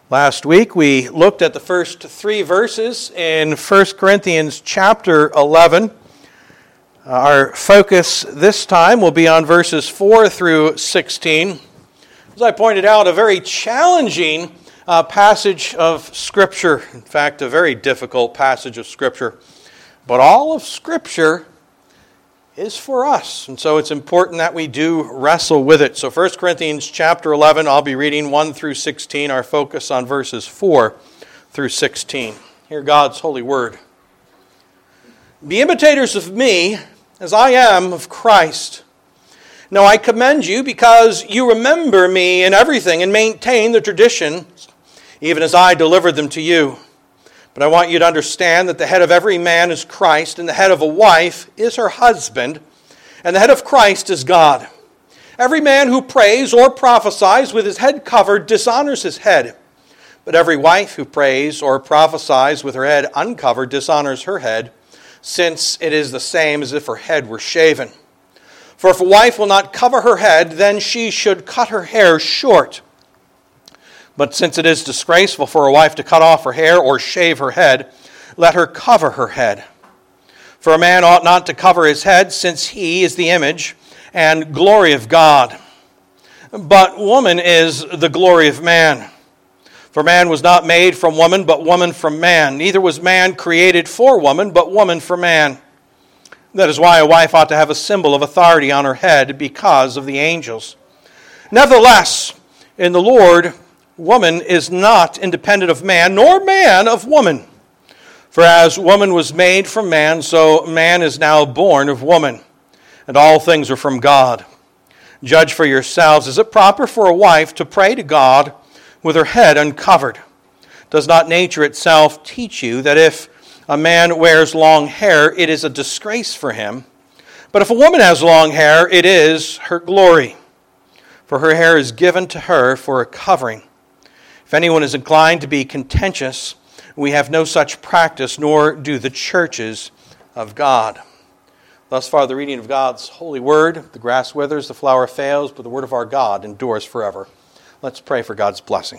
Last week we looked at the first three verses in 1 Corinthians chapter 11. Our focus this time will be on verses 4 through 16. As I pointed out, a very challenging passage of Scripture. In fact, a very difficult passage of Scripture. But all of Scripture is for us. And so it's important that we do wrestle with it. So 1 Corinthians chapter 11, I'll be reading 1 through 16. Our focus on verses 4 through 16. Hear God's holy word. Be imitators of me as I am of Christ. Now I commend you because you remember me in everything and maintain the tradition, even as I delivered them to you. But I want you to understand that the head of every man is Christ, and the head of a wife is her husband, and the head of Christ is God. Every man who prays or prophesies with his head covered dishonors his head. But every wife who prays or prophesies with her head uncovered dishonors her head, since it is the same as if her head were shaven. For if a wife will not cover her head, then she should cut her hair short. But since it is disgraceful for a wife to cut off her hair or shave her head, let her cover her head. For a man ought not to cover his head, since he is the image and glory of God. But woman is the glory of man. For man was not made from woman, but woman from man. Neither was man created for woman, but woman for man. That is why a wife ought to have a symbol of authority on her head, because of the angels. Nevertheless, in the Lord, woman is not independent of man, nor man of woman. For as woman was made from man, so man is now born of woman. And all things are from God. Judge for yourselves, is it proper for a wife to pray to God with her head uncovered? Does not nature itself teach you that if a man wears long hair, it is a disgrace for him? But if a woman has long hair, it is her glory. For her hair is given to her for a covering. If anyone is inclined to be contentious, we have no such practice, nor do the churches of God. Thus far, the reading of God's holy word. The grass withers, the flower fails, but the word of our God endures forever. Let's pray for God's blessing.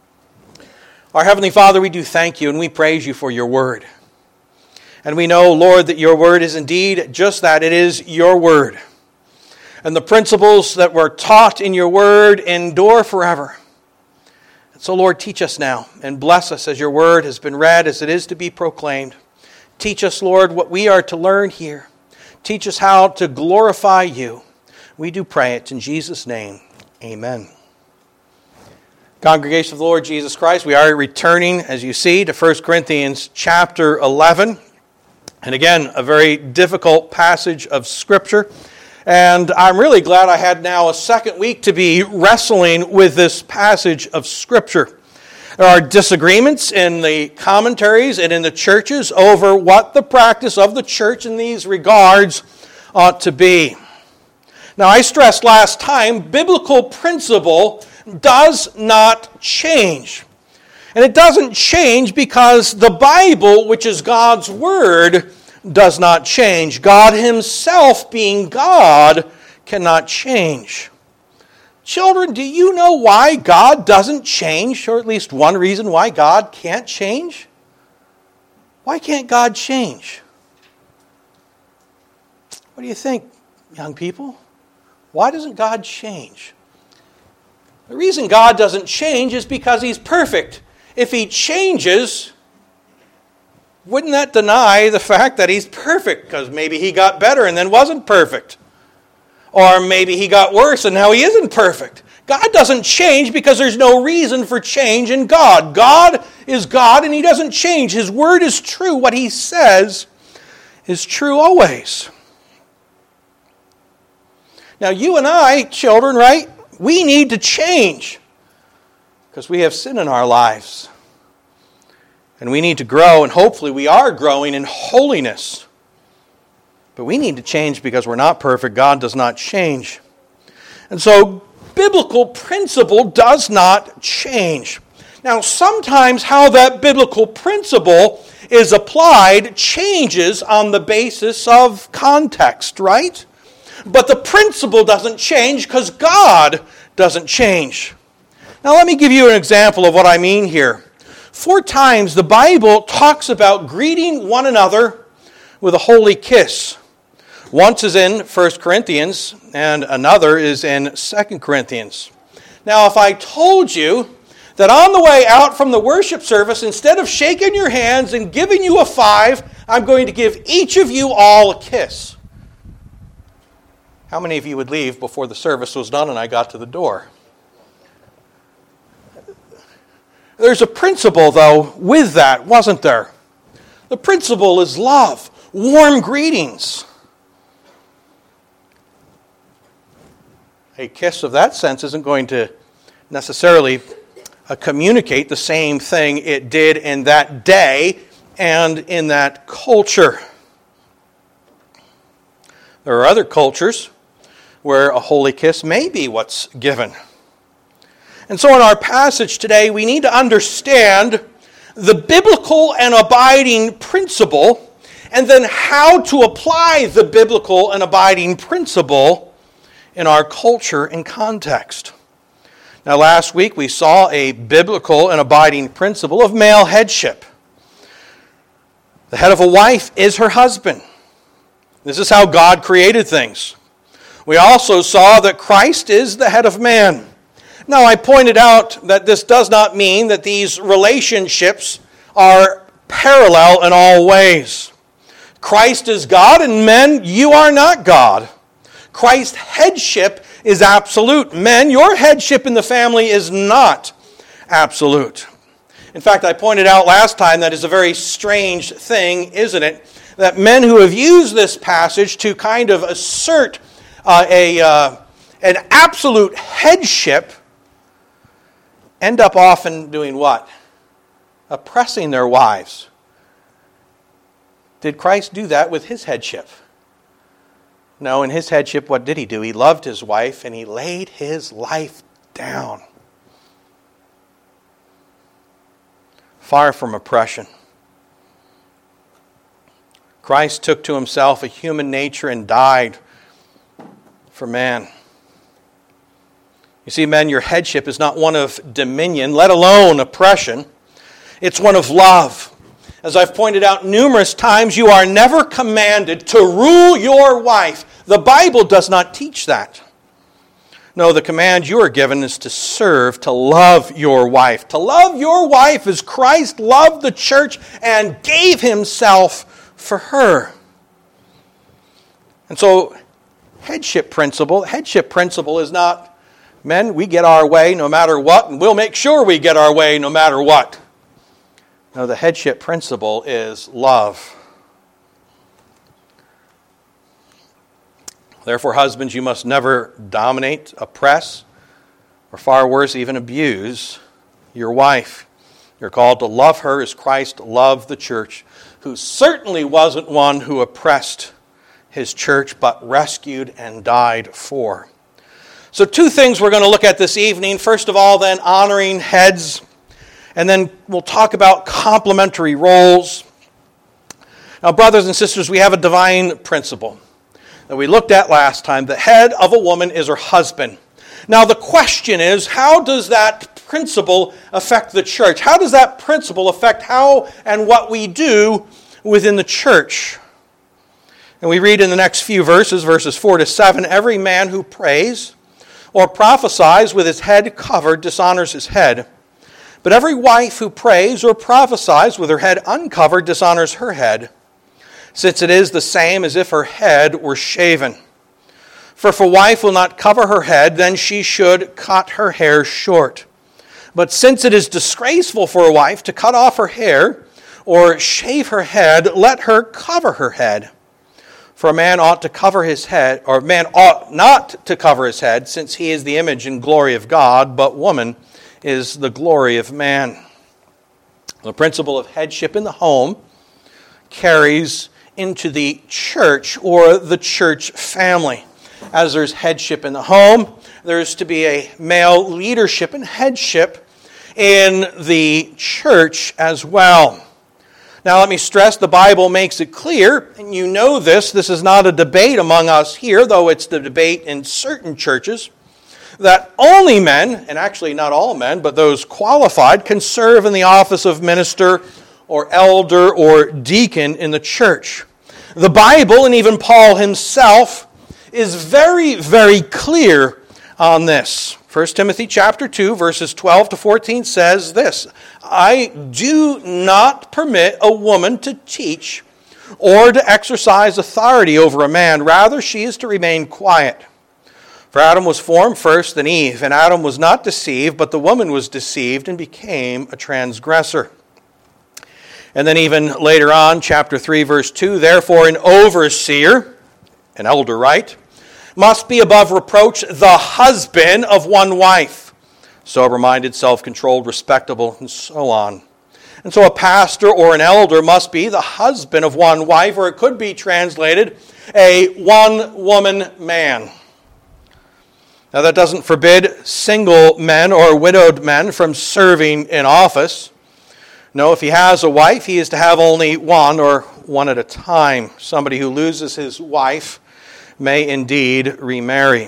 Our Heavenly Father, we do thank you and we praise you for your word. And we know, Lord, that your word is indeed just that. It is your word. And the principles that were taught in your word endure forever. So, Lord, teach us now and bless us as your word has been read, as it is to be proclaimed. Teach us, Lord, what we are to learn here. Teach us how to glorify you. We do pray it in Jesus' name. Amen. Congregation of the Lord Jesus Christ, we are returning, as you see, to 1 Corinthians chapter 11. And again, a very difficult passage of Scripture. And I'm really glad I had now a second week to be wrestling with this passage of Scripture. There are disagreements in the commentaries and in the churches over what the practice of the church in these regards ought to be. Now, I stressed last time, biblical principle does not change. And it doesn't change because the Bible, which is God's Word, does not change. God himself, being God, cannot change. Children, do you know why God doesn't change? Or at least one reason why God can't change? Why can't God change? What do you think, young people? Why doesn't God change? The reason God doesn't change is because he's perfect. If he changes, wouldn't that deny the fact that he's perfect? Because maybe he got better and then wasn't perfect. Or maybe he got worse and now he isn't perfect. God doesn't change because there's no reason for change in God. God is God and he doesn't change. His word is true. What he says is true always. Now you and I, children, right? We need to change because we have sin in our lives. And we need to grow, and hopefully we are growing in holiness. But we need to change because we're not perfect. God does not change. And so, biblical principle does not change. Now, sometimes how that biblical principle is applied changes on the basis of context, right? But the principle doesn't change because God doesn't change. Now let me give you an example of what I mean here. 4 times the Bible talks about greeting one another with a holy kiss. Once is in 1 Corinthians, and another is in 2 Corinthians. Now, if I told you that on the way out from the worship service, instead of shaking your hands and giving you a 5, I'm going to give each of you all a kiss, how many of you would leave before the service was done and I got to the door? There's a principle, though, with that, wasn't there? The principle is love, warm greetings. A kiss of that sense isn't going to necessarily communicate the same thing it did in that day and in that culture. There are other cultures where a holy kiss may be what's given. And so in our passage today, we need to understand the biblical and abiding principle, and then how to apply the biblical and abiding principle in our culture and context. Now, last week we saw a biblical and abiding principle of male headship. The head of a wife is her husband. This is how God created things. We also saw that Christ is the head of man. Now, I pointed out that this does not mean that these relationships are parallel in all ways. Christ is God, and men, you are not God. Christ's headship is absolute. Men, your headship in the family is not absolute. In fact, I pointed out last time that is a very strange thing, isn't it? That men who have used this passage to kind of assert an absolute headship end up often doing what? Oppressing their wives. Did Christ do that with his headship? No, in his headship, what did he do? He loved his wife and he laid his life down. Far from oppression. Christ took to himself a human nature and died for man. You see, men, your headship is not one of dominion, let alone oppression. It's one of love. As I've pointed out numerous times, you are never commanded to rule your wife. The Bible does not teach that. No, the command you are given is to serve, to love your wife. To love your wife as Christ loved the church and gave himself for her. And so, headship principle is not, men, we get our way no matter what, and we'll make sure we get our way no matter what. No, the headship principle is love. Therefore, husbands, you must never dominate, oppress, or far worse, even abuse your wife. You're called to love her as Christ loved the church, who certainly wasn't one who oppressed his church, but rescued and died for. So 2 things we're going to look at this evening. First of all, then, honoring heads. And then we'll talk about complementary roles. Now, brothers and sisters, we have a divine principle that we looked at last time. The head of a woman is her husband. Now, the question is, how does that principle affect the church? How does that principle affect how and what we do within the church? And we read in the next few verses, verses 4 to 7, every man who prays or prophesies with his head covered dishonors his head. But every wife who prays or prophesies with her head uncovered dishonors her head, since it is the same as if her head were shaven. For if a wife will not cover her head, then she should cut her hair short. But since it is disgraceful for a wife to cut off her hair or shave her head, let her cover her head. For a man ought to cover his head, or a man ought not to cover his head, since he is the image and glory of God, but woman is the glory of man. The principle of headship in the home carries into the church or the church family. As there's headship in the home, there's to be a male leadership and headship in the church as well. Now let me stress, the Bible makes it clear, and you know this is not a debate among us here, though it's the debate in certain churches, that only men, and actually not all men, but those qualified, can serve in the office of minister or elder or deacon in the church. The Bible, and even Paul himself, is very, very clear on this. 1 Timothy chapter 2, verses 12 to 14 says this, I do not permit a woman to teach or to exercise authority over a man. Rather, she is to remain quiet. For Adam was formed first, then Eve, and Adam was not deceived, but the woman was deceived and became a transgressor. And then even later on, chapter 3, verse 2, therefore an overseer, an elder, right, must be above reproach the husband of one wife, sober-minded, self-controlled, respectable, and so on. And so a pastor or an elder must be the husband of one wife, or it could be translated, a one-woman man. Now that doesn't forbid single men or widowed men from serving in office. No, if he has a wife, he is to have only one or one at a time. Somebody who loses his wife may indeed remarry.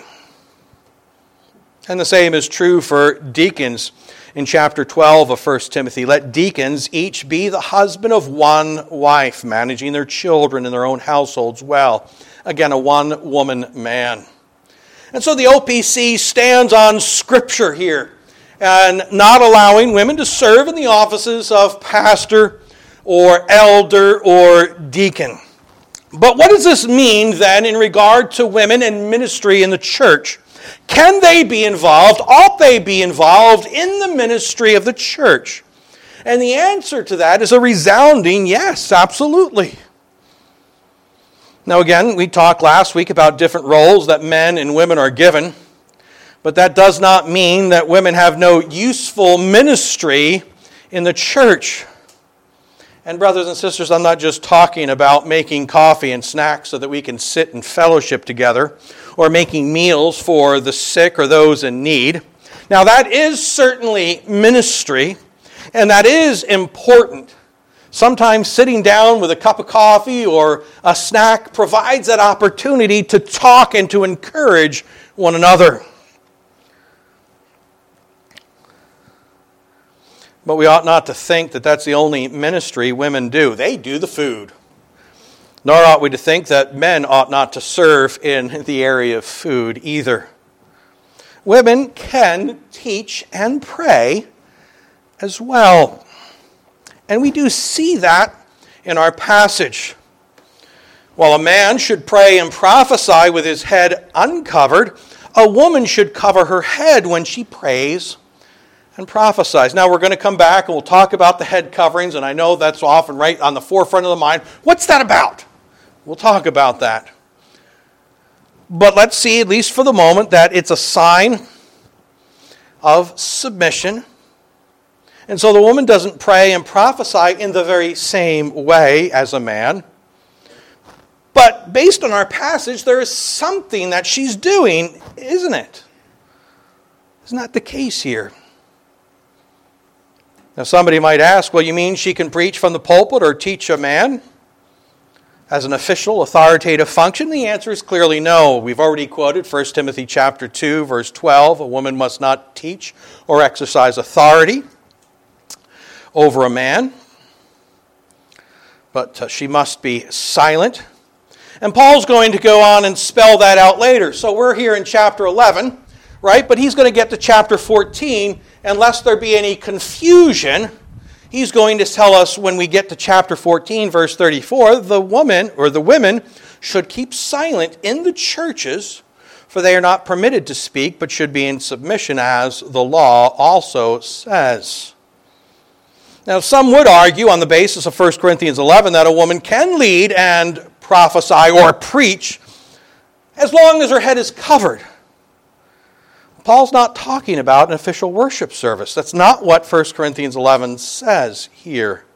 And the same is true for deacons. In chapter 12 of 1 Timothy, let deacons each be the husband of one wife, managing their children and their own households well. Again, a one-woman man. And so the OPC stands on Scripture here, and not allowing women to serve in the offices of pastor or elder or deacon. But what does this mean then in regard to women and ministry in the church? Can they be involved? Ought they be involved in the ministry of the church? And the answer to that is a resounding yes, absolutely. Now again, we talked last week about different roles that men and women are given, but that does not mean that women have no useful ministry in the church. And brothers and sisters, I'm not just talking about making coffee and snacks so that we can sit and fellowship together, or making meals for the sick or those in need. Now that is certainly ministry, and that is important. Sometimes sitting down with a cup of coffee or a snack provides that opportunity to talk and to encourage one another. But we ought not to think that that's the only ministry women do. They do the food. Nor ought we to think that men ought not to serve in the area of food either. Women can teach and pray as well. And we do see that in our passage. While a man should pray and prophesy with his head uncovered, a woman should cover her head when she prays and prophesies. Now we're going to come back and we'll talk about the head coverings, and I know that's often right on the forefront of the mind. What's that about? We'll talk about that. But let's see, at least for the moment, that it's a sign of submission. And so the woman doesn't pray and prophesy in the very same way as a man. But based on our passage, there is something that she's doing, isn't it? Isn't that the case here? Now somebody might ask, well, you mean she can preach from the pulpit or teach a man as an official, authoritative function? The answer is clearly no. We've already quoted 1 Timothy chapter 2, verse 12. A woman must not teach or exercise authority over a man, but she must be silent. And Paul's going to go on and spell that out later. So we're here in chapter 11, right? But he's going to get to chapter 14, and lest there be any confusion, he's going to tell us when we get to chapter 14, verse 34, the women should keep silent in the churches, for they are not permitted to speak, but should be in submission, as the law also says. Now, some would argue on the basis of 1 Corinthians 11 that a woman can lead and prophesy or preach as long as her head is covered. Paul's not talking about an official worship service. That's not what 1 Corinthians 11 says here.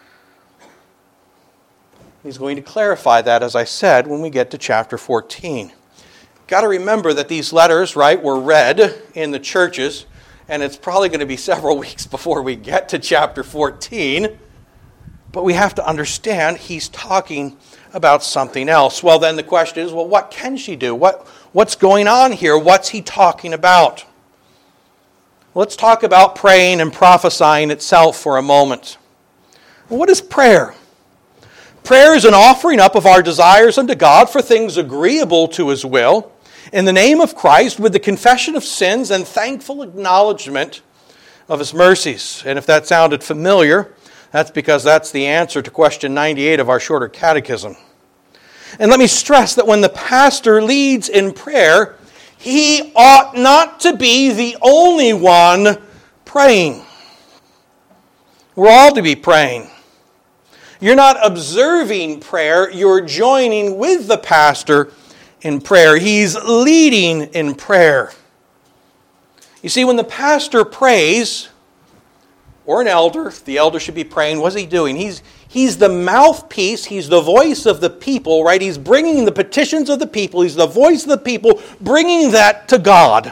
He's going to clarify that, as I said, when we get to chapter 14. Got to remember that these letters, right, were read in the churches, and it's probably going to be several weeks before we get to chapter 14. But we have to understand he's talking about something else. Well, then the question is, well, what can she do? What What's going on here? What's he talking about? Let's talk about praying and prophesying itself for a moment. What is prayer? Prayer is an offering up of our desires unto God for things agreeable to His will, in the name of Christ, with the confession of sins and thankful acknowledgement of His mercies. And if that sounded familiar, that's because that's the answer to question 98 of our shorter catechism. And let me stress that when the pastor leads in prayer, he ought not to be the only one praying. We're all to be praying. You're not observing prayer, you're joining with the pastor in prayer. He's leading in prayer. You see, when the pastor prays, or an elder, the elder should be praying, what's he doing? He's the mouthpiece, he's the voice of the people, right? He's bringing the petitions of the people, he's the voice of the people, bringing that to God.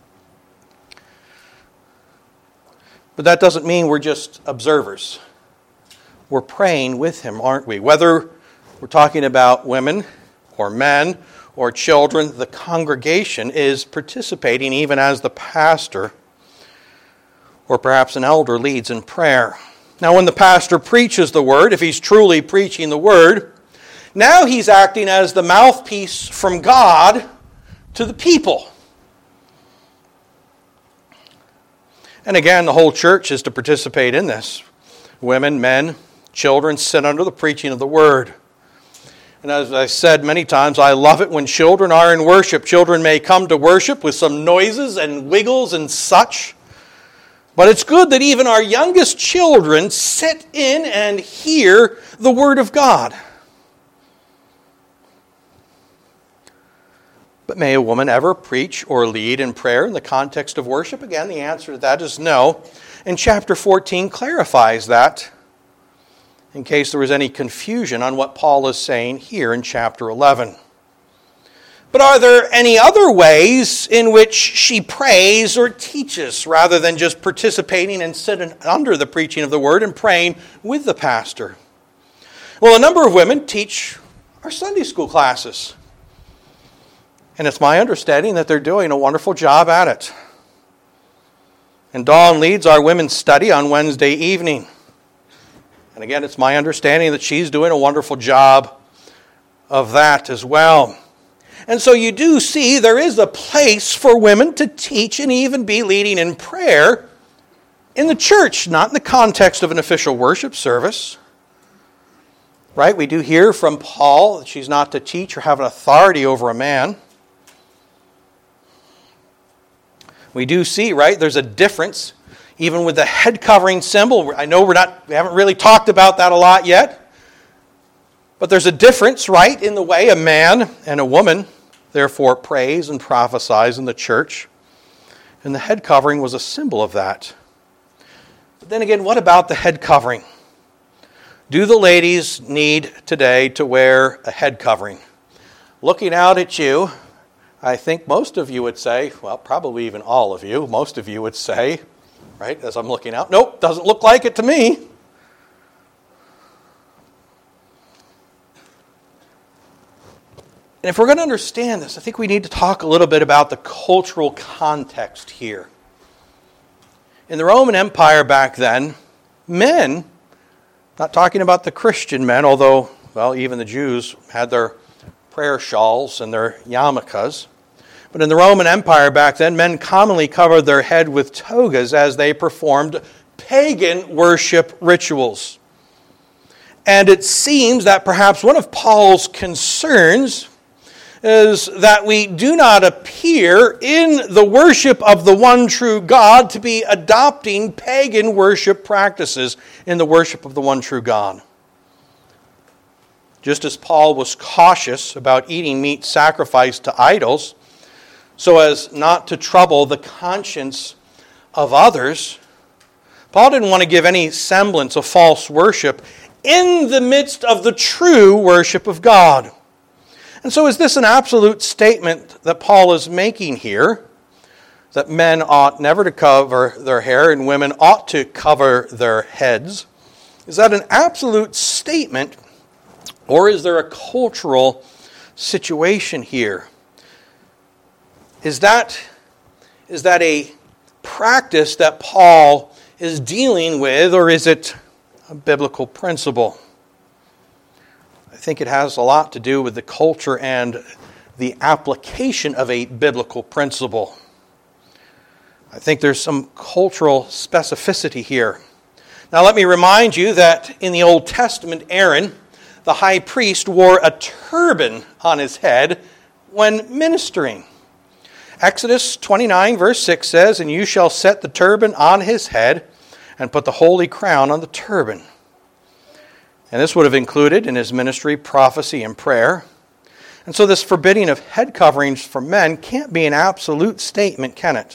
But that doesn't mean we're just observers. We're praying with him, aren't we? Whether we're talking about women or men or children, the congregation is participating even as the pastor or perhaps an elder leads in prayer. Now, when the pastor preaches the word, if he's truly preaching the word, now he's acting as the mouthpiece from God to the people. And again, the whole church is to participate in this. Women, men, children sit under the preaching of the word. And as I said many times, I love it when children are in worship. Children may come to worship with some noises and wiggles and such. But it's good that even our youngest children sit in and hear the Word of God. But may a woman ever preach or lead in prayer in the context of worship? Again, the answer to that is no. And chapter 14 clarifies that, in case there was any confusion on what Paul is saying here in chapter 11. But are there any other ways in which she prays or teaches rather than just participating and sitting under the preaching of the word and praying with the pastor? Well, a number of women teach our Sunday school classes. And it's my understanding that they're doing a wonderful job at it. And Dawn leads our women's study on Wednesday evening. And again, it's my understanding that she's doing a wonderful job of that as well. And so you do see there is a place for women to teach and even be leading in prayer in the church, not in the context of an official worship service. Right? We do hear from Paul that she's not to teach or have an authority over a man. We do see, right, there's a difference even with the head covering symbol. I know we haven't really talked about that a lot yet. But there's a difference, right, in the way a man and a woman, therefore, prays and prophesies in the church. And the head covering was a symbol of that. But then again, what about the head covering? Do the ladies need today to wear a head covering? Looking out at you, I think most of you would say, well, probably even all of you, most of you would say, right, as I'm looking out, nope, doesn't look like it to me. And if we're going to understand this, I think we need to talk a little bit about the cultural context here. In the Roman Empire back then, men, not talking about the Christian men, although, well, even the Jews had their prayer shawls and their yarmulkes. But in the Roman Empire back then, men commonly covered their head with togas as they performed pagan worship rituals. And it seems that perhaps one of Paul's concerns is that we do not appear in the worship of the one true God to be adopting pagan worship practices in the worship of the one true God. Just as Paul was cautious about eating meat sacrificed to idols so as not to trouble the conscience of others, Paul didn't want to give any semblance of false worship in the midst of the true worship of God. And so is this an absolute statement that Paul is making here, that men ought never to cover their hair and women ought to cover their heads? Is that an absolute statement, or is there a cultural situation here? Is that a practice that Paul is dealing with, or is it a biblical principle? I think it has a lot to do with the culture and the application of a biblical principle. I think there's some cultural specificity here. Now let me remind you that in the Old Testament, Aaron, the high priest, wore a turban on his head when ministering. Exodus 29 verse 6 says, "And you shall set the turban on his head and put the holy crown on the turban." And this would have included in his ministry prophecy and prayer. And so this forbidding of head coverings for men can't be an absolute statement, can it?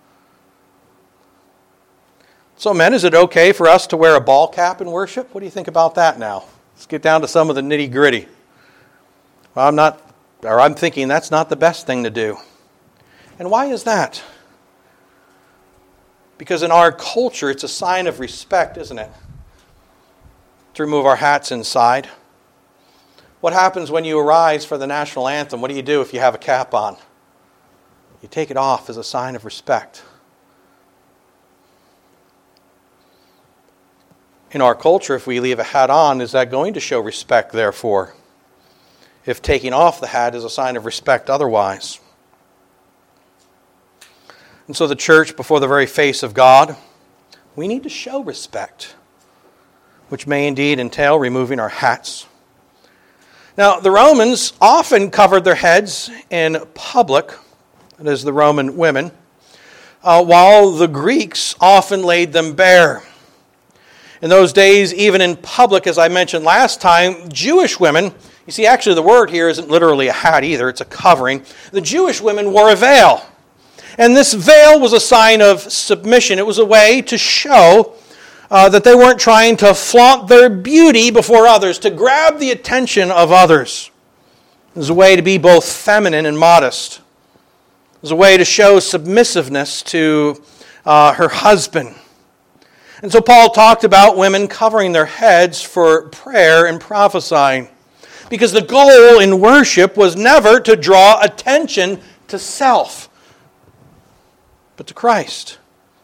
So men, is it okay for us to wear a ball cap in worship? What do you think about that now? Let's get down to some of the nitty-gritty. Well, I'm thinking that's not the best thing to do. And why is that? Because in our culture, it's a sign of respect, isn't it? To remove our hats inside. What happens when you arise for the national anthem? What do you do if you have a cap on? You take it off as a sign of respect. In our culture, if we leave a hat on, is that going to show respect, therefore? If taking off the hat is a sign of respect otherwise? And so the church, before the very face of God, we need to show respect, which may indeed entail removing our hats. Now, the Romans often covered their heads in public, that is, the Roman women, while the Greeks often laid them bare. In those days, even in public, as I mentioned last time, Jewish women, you see, actually the word here isn't literally a hat either, it's a covering. The Jewish women wore a veil. And this veil was a sign of submission. It was a way to show that they weren't trying to flaunt their beauty before others, to grab the attention of others. It was a way to be both feminine and modest. It was a way to show submissiveness to her husband. And so Paul talked about women covering their heads for prayer and prophesying. Because the goal in worship was never to draw attention to self, but to Christ.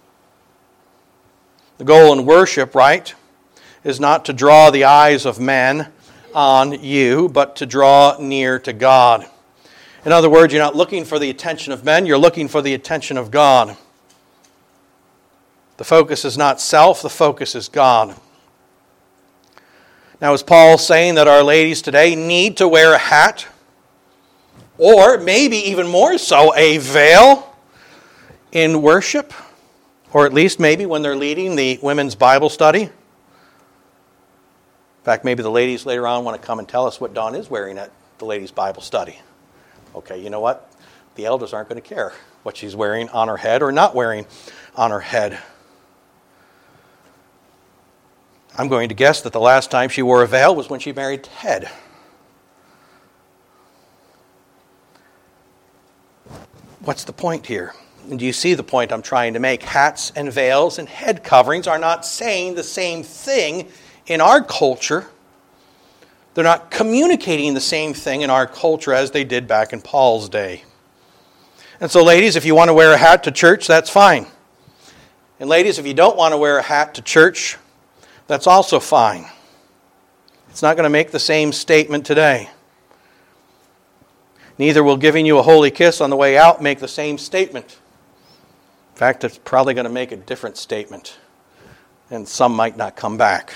The goal in worship, right, is not to draw the eyes of men on you, but to draw near to God. In other words, you're not looking for the attention of men, you're looking for the attention of God. The focus is not self, the focus is God. Now, is Paul saying that our ladies today need to wear a hat? Or maybe even more so, a veil in worship? Or at least maybe when they're leading the women's Bible study? In fact, maybe the ladies later on want to come and tell us what Dawn is wearing at the ladies' Bible study. Okay, you know what? The elders aren't going to care what she's wearing on her head or not wearing on her head. I'm going to guess that the last time she wore a veil was when she married Ted. What's the point here? And do you see the point I'm trying to make? Hats and veils and head coverings are not saying the same thing in our culture. They're not communicating the same thing in our culture as they did back in Paul's day. And so, ladies, if you want to wear a hat to church, that's fine. And ladies, if you don't want to wear a hat to church, that's also fine. It's not going to make the same statement today. Neither will giving you a holy kiss on the way out make the same statement. In fact, it's probably going to make a different statement. And some might not come back.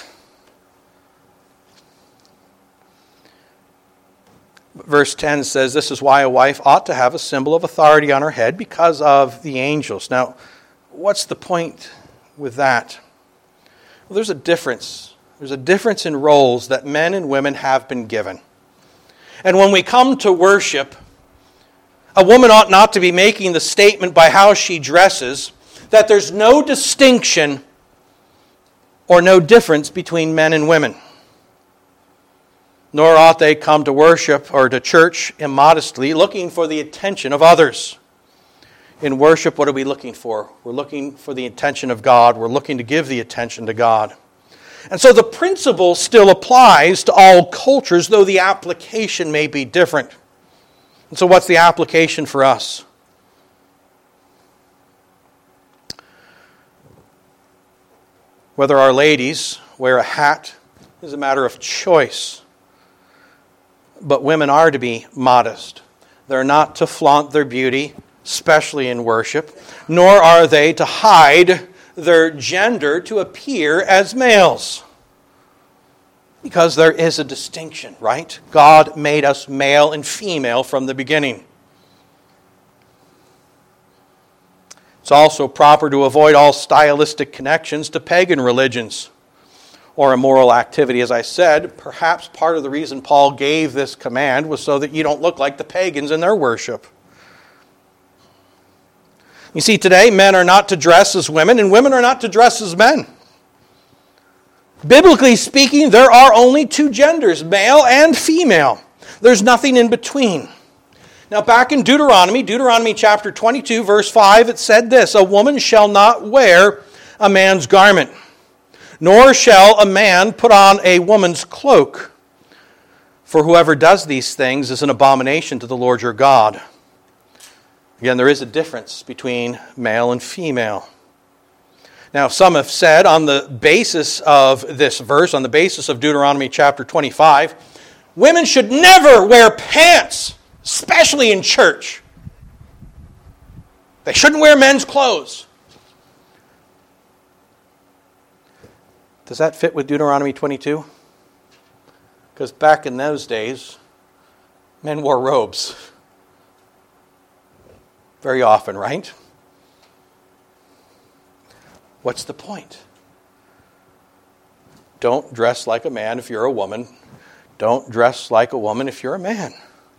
Verse 10 says, "This is why a wife ought to have a symbol of authority on her head because of the angels." Now, what's the point with that? Well, there's a difference. There's a difference in roles that men and women have been given. And when we come to worship, a woman ought not to be making the statement by how she dresses that there's no distinction or no difference between men and women. Nor ought they come to worship or to church immodestly, looking for the attention of others. In worship, what are we looking for? We're looking for the attention of God. We're looking to give the attention to God. And so the principle still applies to all cultures, though the application may be different. And so what's the application for us? Whether our ladies wear a hat is a matter of choice. But women are to be modest. They're not to flaunt their beauty, especially in worship, nor are they to hide their gender to appear as males. Because there is a distinction, right? God made us male and female from the beginning. It's also proper to avoid all stylistic connections to pagan religions or immoral activity. As I said, perhaps part of the reason Paul gave this command was so that you don't look like the pagans in their worship. You see, today men are not to dress as women and women are not to dress as men. Biblically speaking, there are only two genders, male and female. There's nothing in between. Now back in Deuteronomy chapter 22, verse 5, it said this, "A woman shall not wear a man's garment, nor shall a man put on a woman's cloak. For whoever does these things is an abomination to the Lord your God." Again, there is a difference between male and female. Now, some have said on the basis of this verse, on the basis of Deuteronomy chapter 25, women should never wear pants, especially in church. They shouldn't wear men's clothes. Does that fit with Deuteronomy 22? Because back in those days, men wore robes. Very often, right? What's the point? Don't dress like a man if you're a woman. Don't dress like a woman if you're a man.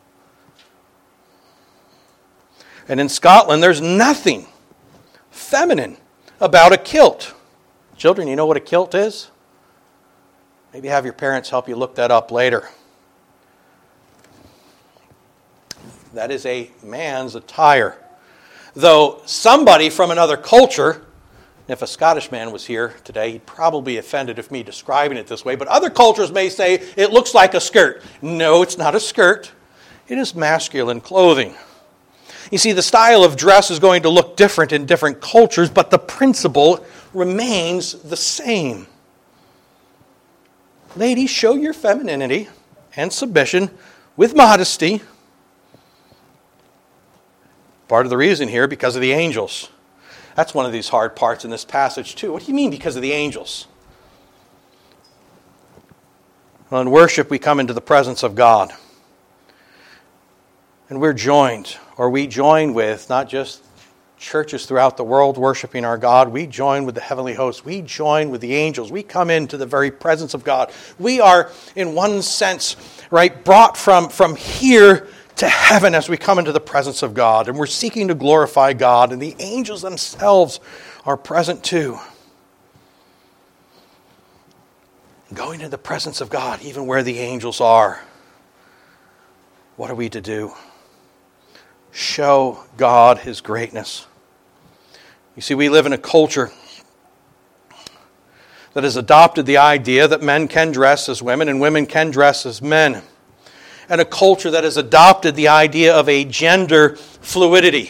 And in Scotland, there's nothing feminine about a kilt. Children, you know what a kilt is? Maybe have your parents help you look that up later. That is a man's attire. Though somebody from another culture, if a Scottish man was here today, he'd probably be offended of me describing it this way, but other cultures may say it looks like a skirt. No, it's not a skirt. It is masculine clothing. You see, the style of dress is going to look different in different cultures, but the principle remains the same. Ladies, show your femininity and submission with modesty. Part of the reason here, because of the angels. That's one of these hard parts in this passage too. What do you mean because of the angels? Well, in worship we come into the presence of God. And we join with not just churches throughout the world worshiping our God. We join with the heavenly hosts. We join with the angels. We come into the very presence of God. We are, in one sense, right, brought from here to heaven as we come into the presence of God. And we're seeking to glorify God. And the angels themselves are present too. Going to the presence of God, even where the angels are. What are we to do? Show God His greatness. You see, we live in a culture that has adopted the idea that men can dress as women and women can dress as men. And a culture that has adopted the idea of a gender fluidity.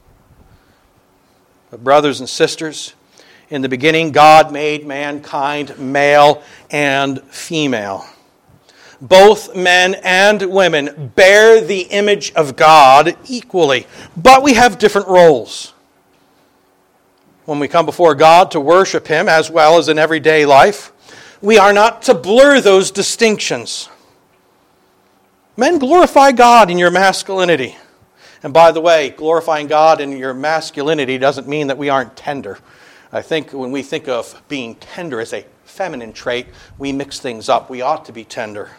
But brothers and sisters, in the beginning, God made mankind male and female. Both men and women bear the image of God equally, but we have different roles. When we come before God to worship Him, as well as in everyday life, we are not to blur those distinctions. Men, glorify God in your masculinity. And by the way, glorifying God in your masculinity doesn't mean that we aren't tender. I think when we think of being tender as a feminine trait, we mix things up. We ought to be tender.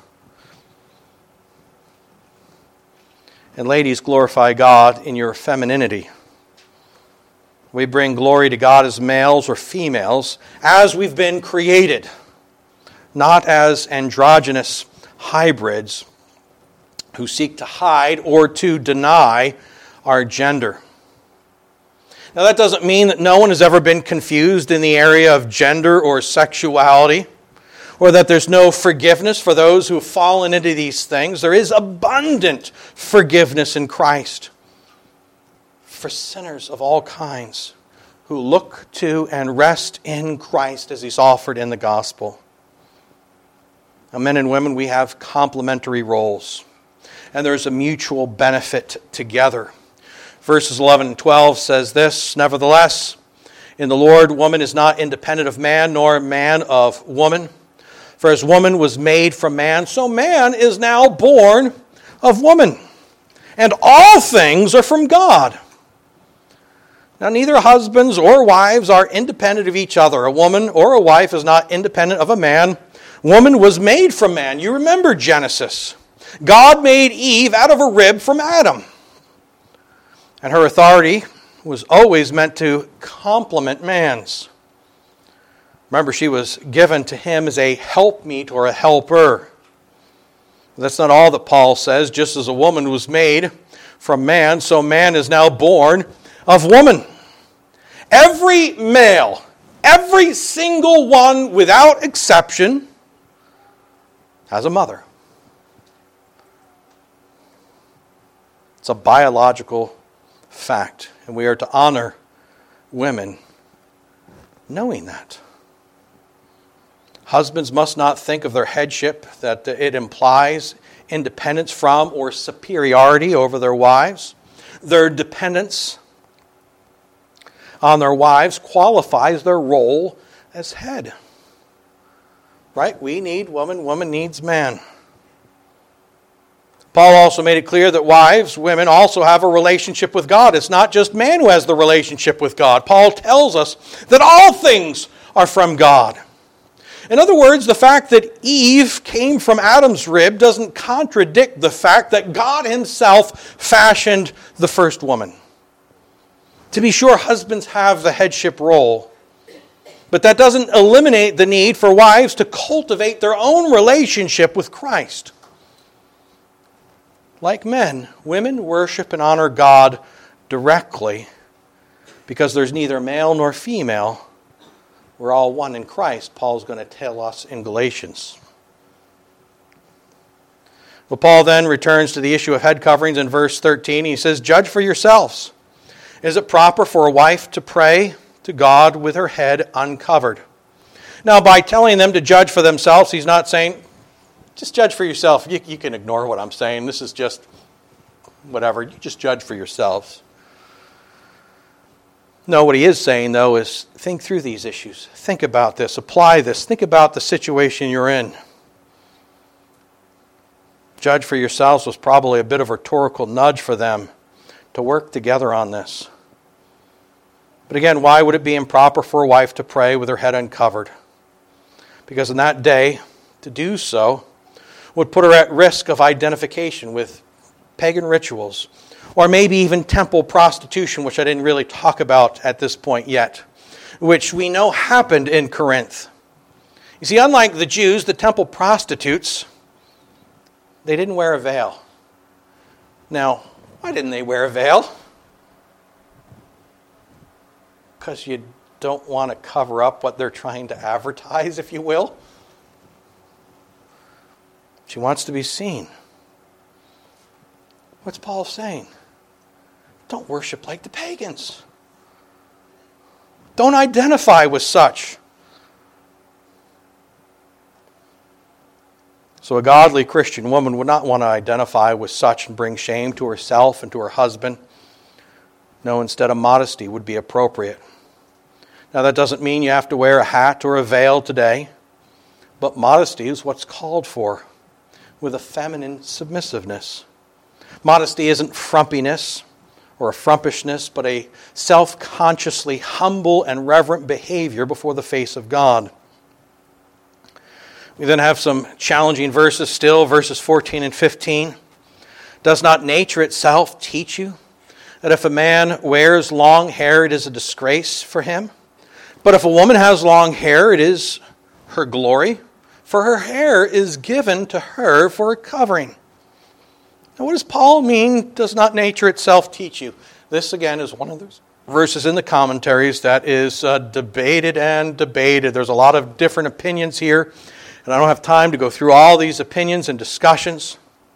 And ladies, glorify God in your femininity. We bring glory to God as males or females, as we've been created, not as androgynous hybrids who seek to hide or to deny our gender. Now, that doesn't mean that no one has ever been confused in the area of gender or sexuality, or that there's no forgiveness for those who have fallen into these things. There is abundant forgiveness in Christ for sinners of all kinds who look to and rest in Christ as He's offered in the gospel. Now, men and women, we have complementary roles, and there's a mutual benefit together. Verses 11 and 12 says this, "Nevertheless, in the Lord, woman is not independent of man, nor man of woman. For as woman was made from man, so man is now born of woman. And all things are from God." Now, neither husbands or wives are independent of each other. A woman or a wife is not independent of a man. Woman was made from man. You remember Genesis. God made Eve out of a rib from Adam. And her authority was always meant to complement man's. Remember, she was given to him as a helpmeet or a helper. That's not all that Paul says. Just as a woman was made from man, so man is now born of woman. Every male, every single one without exception, has a mother. It's a biological fact, and we are to honor women knowing that. Husbands must not think of their headship, that it implies independence from or superiority over their wives. Their dependence on their wives qualifies their role as head. Right? We need woman, woman needs man. Paul also made it clear that wives, women, also have a relationship with God. It's not just man who has the relationship with God. Paul tells us that all things are from God. In other words, the fact that Eve came from Adam's rib doesn't contradict the fact that God Himself fashioned the first woman. To be sure, husbands have the headship role, but that doesn't eliminate the need for wives to cultivate their own relationship with Christ. Like men, women worship and honor God directly because there's neither male nor female. We're all one in Christ, Paul's going to tell us in Galatians. Well, Paul then returns to the issue of head coverings in verse 13. He says, "Judge for yourselves. Is it proper for a wife to pray to God with her head uncovered?" Now, by telling them to judge for themselves, he's not saying, just judge for yourself. You can ignore what I'm saying. This is just whatever. You just judge for yourselves. No, what he is saying, though, is think through these issues. Think about this. Apply this. Think about the situation you're in. Judge for yourselves was probably a bit of a rhetorical nudge for them to work together on this. But again, why would it be improper for a wife to pray with her head uncovered? Because in that day, to do so would put her at risk of identification with pagan rituals, or maybe even temple prostitution, which I didn't really talk about at this point yet, which we know happened in Corinth. You see, unlike the Jews, the temple prostitutes, they didn't wear a veil. Now, why didn't they wear a veil? Because you don't want to cover up what they're trying to advertise, if you will. She wants to be seen. What's Paul saying? Don't worship like the pagans. Don't identify with such. So a godly Christian woman would not want to identify with such and bring shame to herself and to her husband. No, instead, a modesty would be appropriate. Now, that doesn't mean you have to wear a hat or a veil today, but modesty is what's called for, with a feminine submissiveness. Modesty isn't frumpiness or a frumpishness, but a self-consciously humble and reverent behavior before the face of God. We then have some challenging verses still, verses 14 and 15. Does not nature itself teach you that if a man wears long hair, it is a disgrace for him? But if a woman has long hair, it is her glory, for her hair is given to her for a covering. Now, what does Paul mean, does not nature itself teach you? This, again, is one of those verses in the commentaries that is debated and debated. There's a lot of different opinions here, and I don't have time to go through all these opinions and discussions.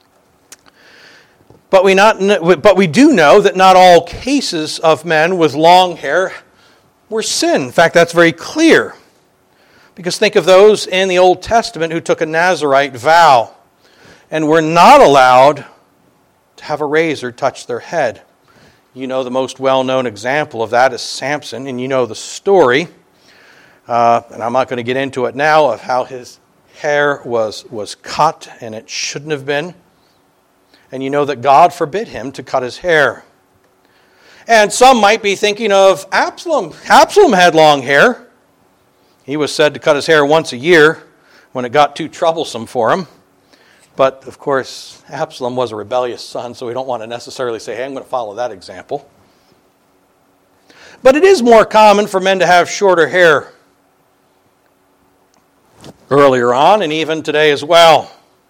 But we do know that not all cases of men with long hair were sin. In fact, that's very clear. Because think of those in the Old Testament who took a Nazirite vow and were not allowed to have a razor touch their head. You know the most well-known example of that is Samson, and you know the story. And I'm not going to get into it now of how his hair was cut and it shouldn't have been. And you know that God forbid him to cut his hair. And some might be thinking of Absalom. Absalom had long hair. He was said to cut his hair once a year when it got too troublesome for him. But, of course, Absalom was a rebellious son, so we don't want to necessarily say, hey, I'm going to follow that example. But it is more common for men to have shorter hair earlier on, and even today as well.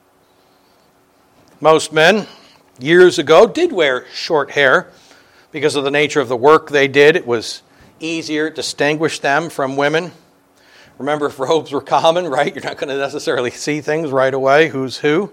Most men, years ago, did wear short hair because of the nature of the work they did. It was easier to distinguish them from women. Remember, if robes were common, right, you're not going to necessarily see things right away, who's who.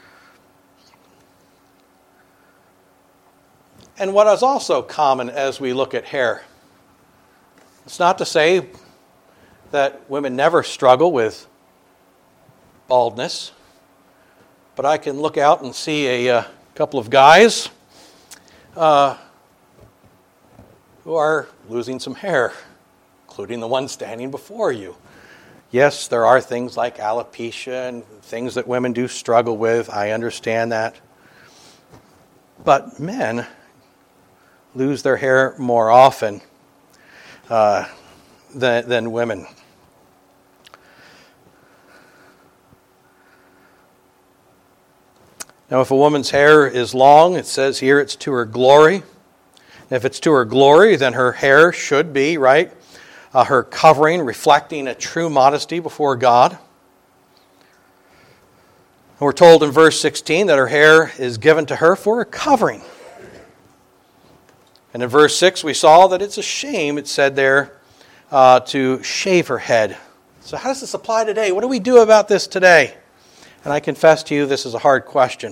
And what is also common as we look at hair, it's not to say that women never struggle with baldness, but I can look out and see a couple of guys who are losing some hair, including the one standing before you. Yes, there are things like alopecia and things that women do struggle with. I understand that. But men lose their hair more often than women. Now, if a woman's hair is long, it says here it's to her glory. If it's to her glory, then her hair should be, right, her covering, reflecting a true modesty before God. And we're told in verse 16 that her hair is given to her for a covering. And in verse 6 we saw that it's a shame, it said there, to shave her head. So how does this apply today? What do we do about this today? And I confess to you, this is a hard question.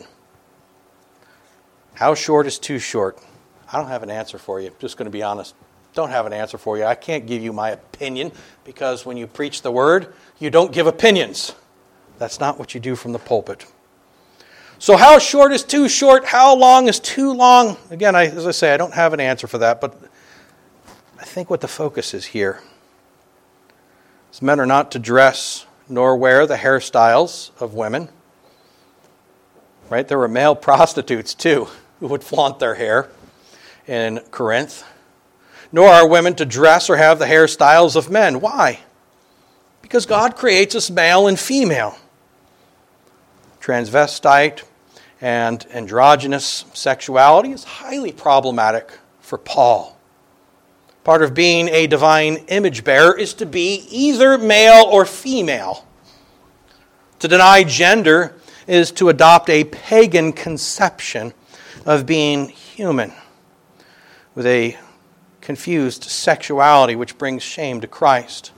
How short is too short? I don't have an answer for you. I'm just going to be honest. Don't have an answer for you. I can't give you my opinion because when you preach the word, you don't give opinions. That's not what you do from the pulpit. So how short is too short? How long is too long? Again, as I say, I don't have an answer for that, but I think what the focus is here is men are not to dress nor wear the hairstyles of women. Right? There were male prostitutes too who would flaunt their hair in Corinth. Nor are women to dress or have the hairstyles of men. Why? Because God creates us male and female. Transvestite and androgynous sexuality is highly problematic for Paul. Part of being a divine image bearer is to be either male or female. To deny gender is to adopt a pagan conception of being human with a confused sexuality which brings shame to Christ.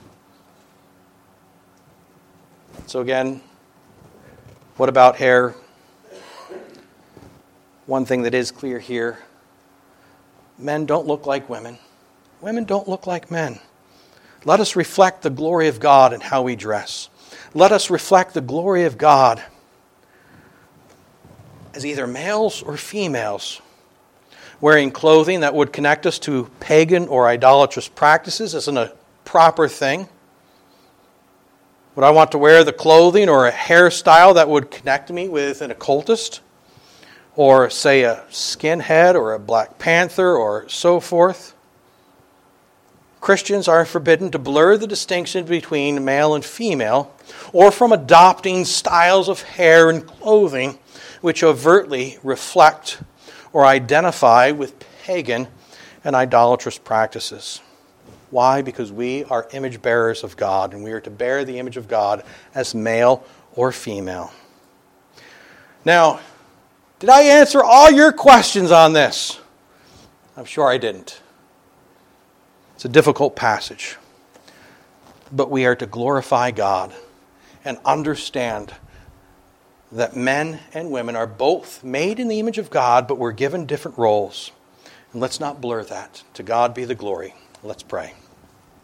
So again, what about hair? One thing that is clear here, men don't look like women. Women don't look like men. Let us reflect the glory of God in how we dress. Let us reflect the glory of God as either males or females. Wearing clothing that would connect us to pagan or idolatrous practices isn't a proper thing. Would I want to wear the clothing or a hairstyle that would connect me with an occultist? Or, say, a skinhead or a Black Panther or so forth? Christians are forbidden to blur the distinction between male and female, or from adopting styles of hair and clothing which overtly reflect or identify with pagan and idolatrous practices. Why? Because we are image bearers of God, and we are to bear the image of God as male or female. Now, did I answer all your questions on this? I'm sure I didn't. It's a difficult passage. But we are to glorify God and understand that men and women are both made in the image of God, but we're given different roles. And let's not blur that. To God be the glory. Let's pray.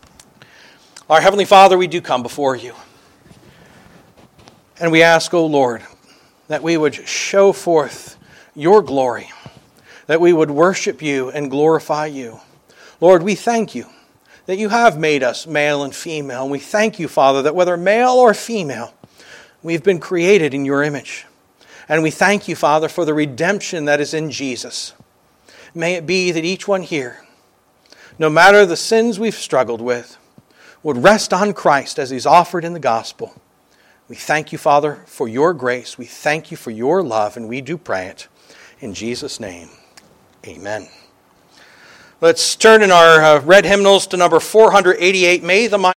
Our Heavenly Father, we do come before you. And we ask, O Lord, that we would show forth your glory, that we would worship you and glorify you. Lord, we thank you that you have made us male and female. And we thank you, Father, that whether male or female, we've been created in your image. And we thank you, Father, for the redemption that is in Jesus. May it be that each one here, no matter the sins we've struggled with, would rest on Christ as he's offered in the gospel. We thank you, Father, for your grace. We thank you for your love, and we do pray it in Jesus' name. Amen. Let's turn in our red hymnals to number 488, May the